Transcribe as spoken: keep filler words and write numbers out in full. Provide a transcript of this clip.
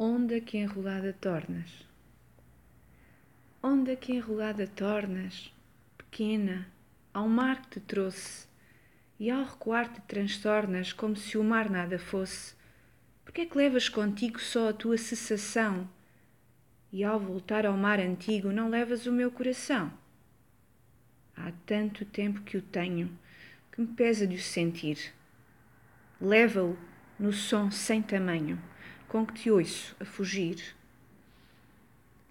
Onda que enrolada tornas. Onda que enrolada tornas, pequena, ao mar que te trouxe, e ao recuar te transtornas como se o mar nada fosse. Porque é que levas contigo só a tua cessação, e ao voltar ao mar antigo não levas o meu coração? Há tanto tempo que o tenho, que me pesa de o sentir. Leva-o no som sem tamanho, com que te ouço a fugir.